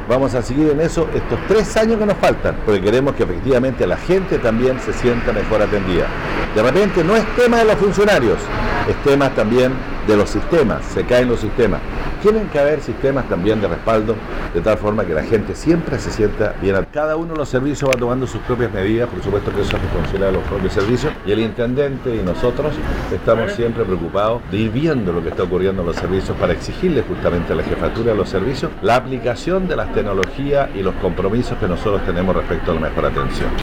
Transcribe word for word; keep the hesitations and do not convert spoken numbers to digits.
vamos a seguir en eso estos tres años que nos faltan, porque queremos que efectivamente la gente también se sienta mejor atendida. De repente no es tema de los funcionarios, es tema también de los sistemas, se caen los sistemas. Tienen que haber sistemas también de respaldo, de tal forma que la gente siempre se sienta bien. Cada uno de los servicios va tomando sus propias medidas, por supuesto que eso es responsabilidad de los propios servicios, y el intendente y nosotros estamos siempre preocupados de ir viendo lo que está ocurriendo en los servicios para exigirle justamente a la jefatura de los servicios la aplicación de las tecnologías y los compromisos que nosotros tenemos respecto a la mejor atención.